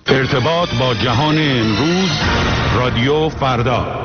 ارتباط با جهان امروز، رادیو فردا.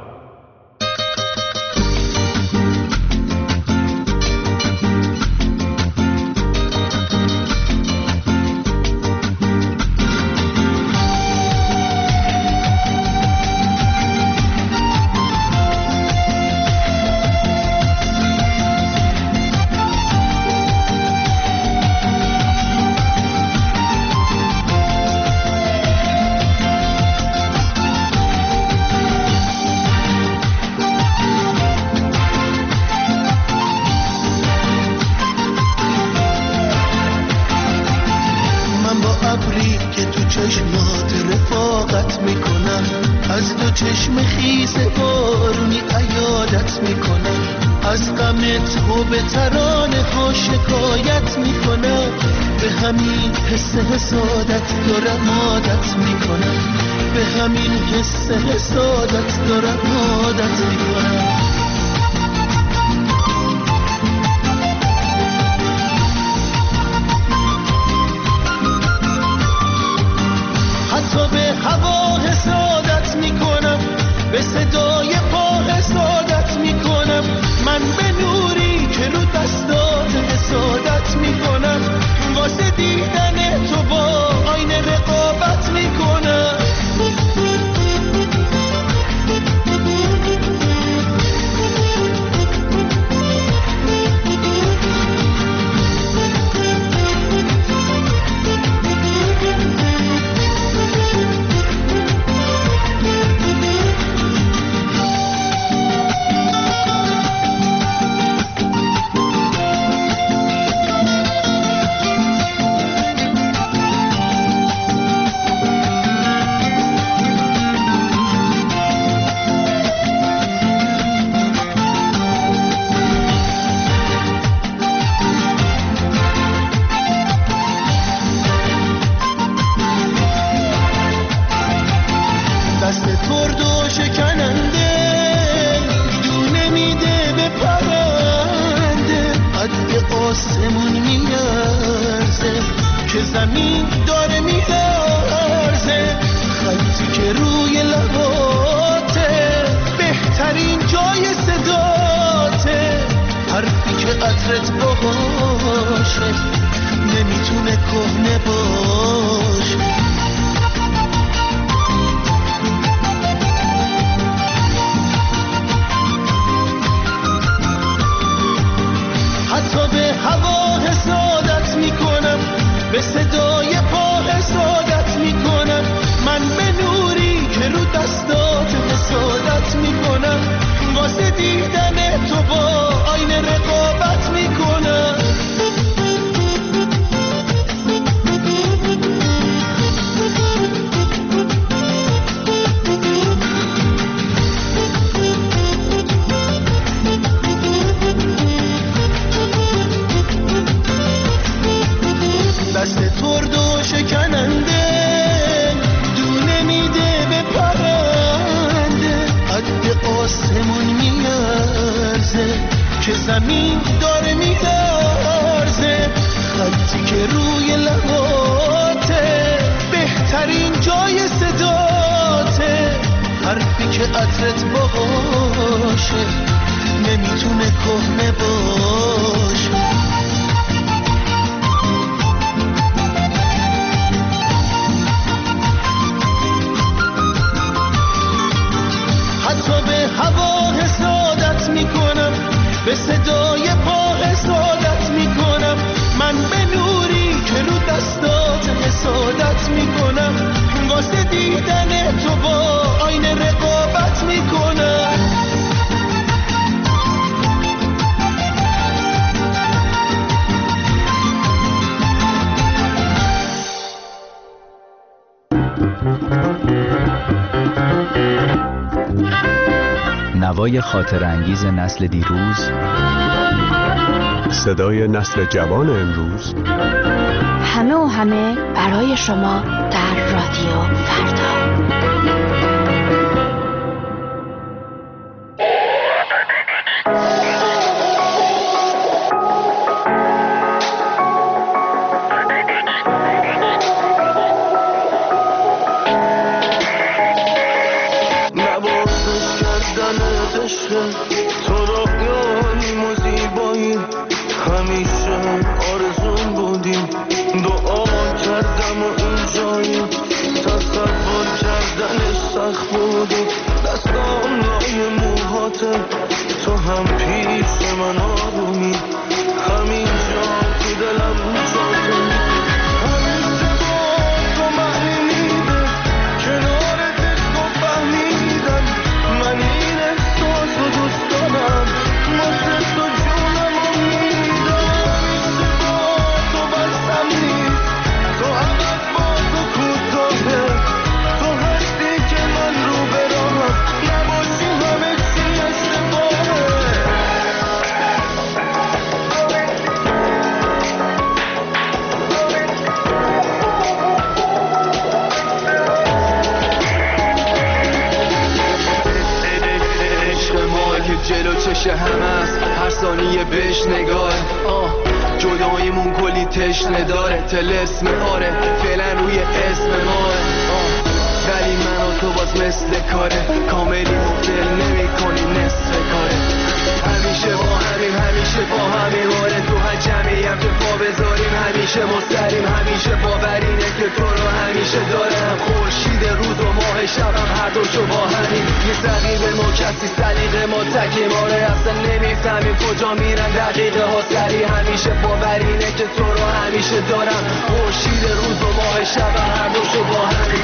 نوای خاطر انگیز نسل دیروز، صدای نسل جوان امروز، همه و همه برای شما در رادیو فردا. میده تو هم پیش من آرومی همین جا تو دلم جا همیشه با تو معنی میده کنارت عشق فهمیدم من این احساس رو دوست دارم واسه تو جونم رو میدم همیشه با تو بستم نیست تو عوض با تو کوتاهه تو هستی که من رو براهم نباشی همه چی اشتباهه جلو چش همه است هر ثانیه بهش نگاه جداییمون کلی تشنه داره تلسم آره فعلا روی اسم ماه ولی من و تو باز مثل کاره کاملی مبدل نمی کنی نصف کاره همیشه با همین همیشه با همین آره تو هر جمعی هم که پا بذاریم همیشه مستریم همیشه باورینه که تو رو همیشه دارم خورشید روز و ماه شبم هر دوشو با همین یه رقیب ما کسی سلیقه ما تکیم آره اصلا نمیفهمیم کجا میرن دقیقه ها سری همیشه باورینه که تو رو همیشه دارم خورشید روز و ماه شبم هر دوشو با همین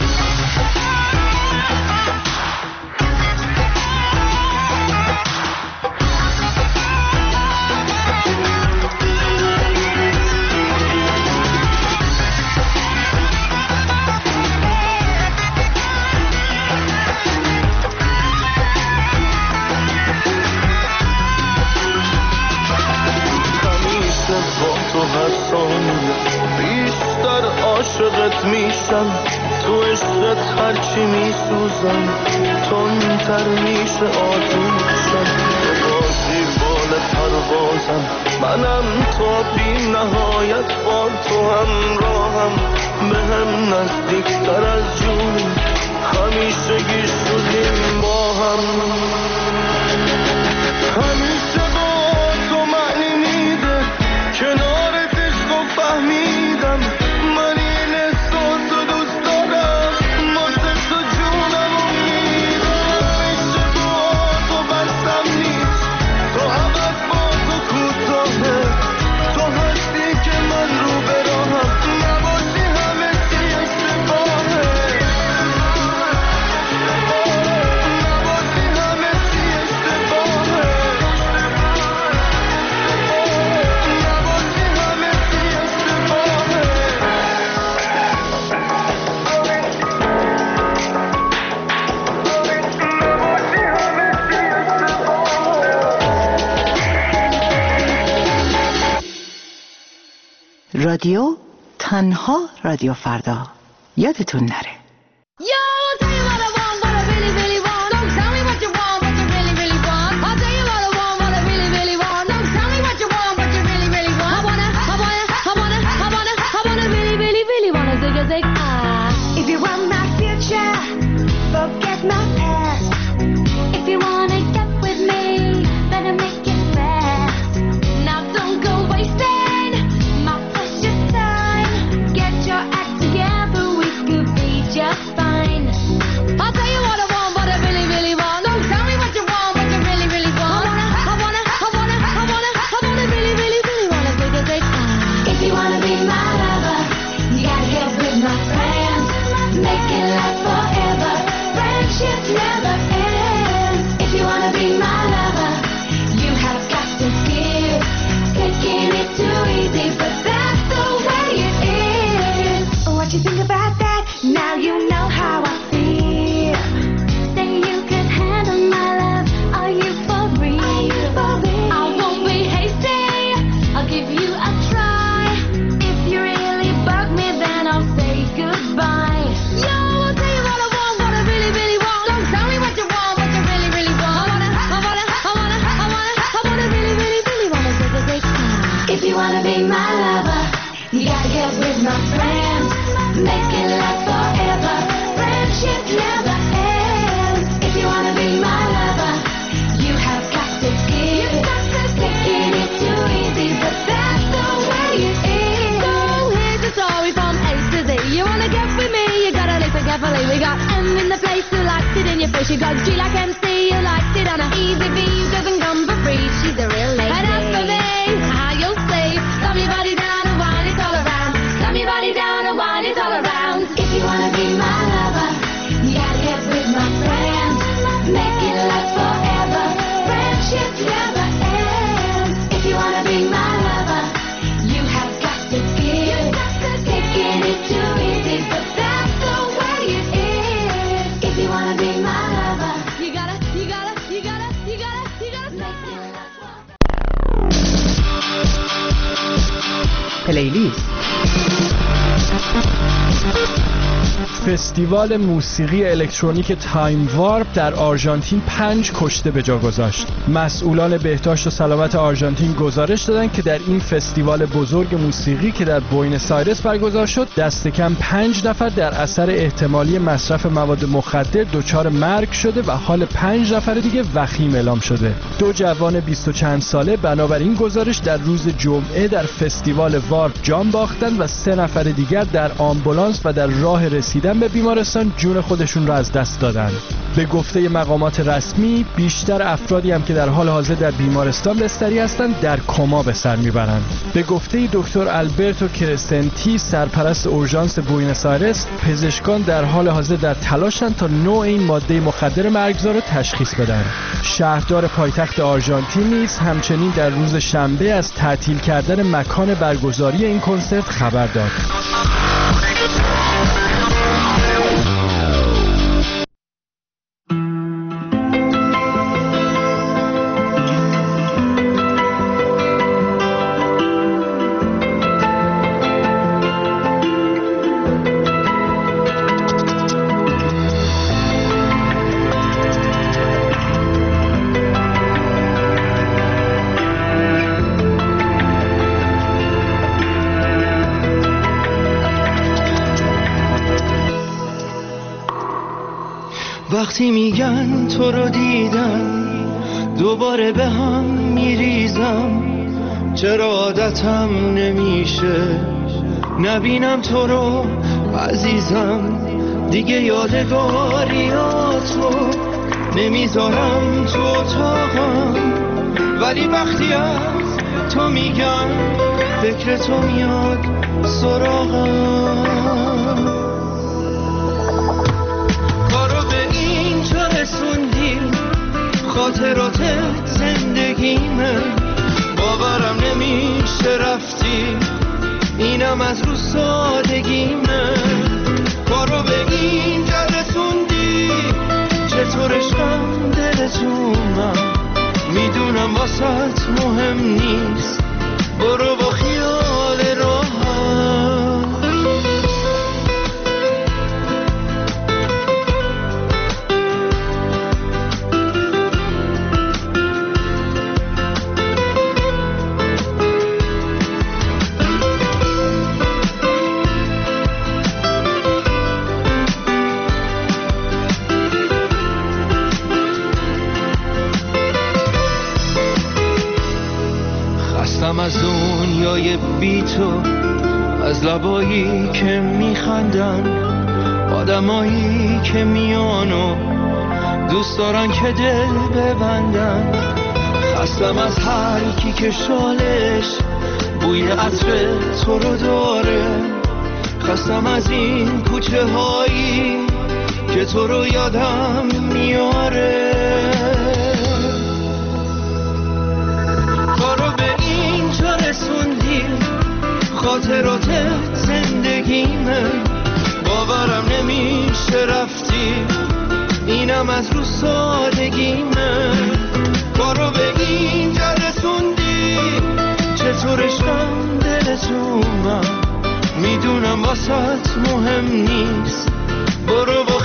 بیشتر عاشقت میشم تو عشقت هرچی میسوزم تندتر میشه آتوشم تو باشی بال پروازم منم تا بی نهایت با تو همراهم به هم نزدیکتر از جون همیشگی شدیم با هم همیشه با تو معنی میده کنارت عشق و فهمیدم من این احساس رو دوست دارم واسه تو جونم رو میدم همیشه با تو بستم نیست تو عوض با تو کوتاهه تو هستی که من رو براهم نباشی همه چی اشتباهه نباشی همه چی اشتباهه رادیو تنها رادیو فردا یادتون نره. We got M in the place who likes it in your you free. She got G like MC, you liked it on a easy V, doesn't come for free. She's a real lady. And as for me, you'll see, slam your body down and wind it all around. Slam your body down and wind it all around. If you wanna be my lover, you gotta get with my friend. Make it last forever. Friendship never ends. If you wanna be my lover, you have got to give. Taking it too easy, but that's the way it is. If you wanna be my lover, you gotta make it last forever. پلیلیست فستیوال موسیقی الکترونیک تایم وارپ در آرژانتین 5 کشته به جا گذاشت. مسئولان بهداشت و سلامت آرژانتین گزارش دادند که در این فستیوال بزرگ موسیقی که در بوئنوس آیرس برگزار شد، دست کم 5 نفر در اثر احتمالی مصرف مواد مخدر دچار مرگ شده و حال 5 نفر دیگه وخیم اعلام شده. 2 جوان 20 و چند ساله بنابراین گزارش در روز جمعه در فستیوال وارپ جان باختند و 3 نفر دیگر در آمبولانس و در راه رسیدن به بیمارستان جون خودشون را از دست دادند. به گفته مقامات رسمی بیشتر افرادی هم که در حال حاضر در بیمارستان بستری هستند در کما به سر میبرند. به گفته دکتر آلبرتو کرسنتی سرپرست اورژانس بوئنوس آیرس، پزشکان در حال حاضر در تلاشند تا نوع این ماده مخدر مرگزا را تشخیص بدن. شهردار پایتخت آرژانتین نیز همچنین در روز شنبه از تعطیل کردن مکان برگزاری این کنسرت خبر داد. وقتی میگن تو رو دیدم دوباره به هم میریزم، چرا عادتم نمیشه نبینم تو رو عزیزم، دیگه یادگاریاتو نمیذارم تو اتاقم، ولی وقتی از تو میگم فکر تو میاد سراغم. خاطرات زندگیمه، باورم نمیشه رفتی، اینم از رو سادگیمه، کارو به اینجا رسوندی، چطور عشقم دلتونم، میدونم واسط مهم نیست، برو با خیال راحت. از دنیای بی تو، از لبایی که میخندن، آدمایی که میان و دوست دارن که دل ببندن، خستم از هر کی که شالش بوی عطر تو رو داره، خستم از این کوچه هایی که تو رو یادم میاره، کارو به اینجا رسوندی، خاطرات زندگیمه، باورم نمیشه رفتی، اینم از رو سادگیمه، کارو به اینجا رسوندی، چطور عشقم دلتونم، میدونم واسط مهم نیست، برو با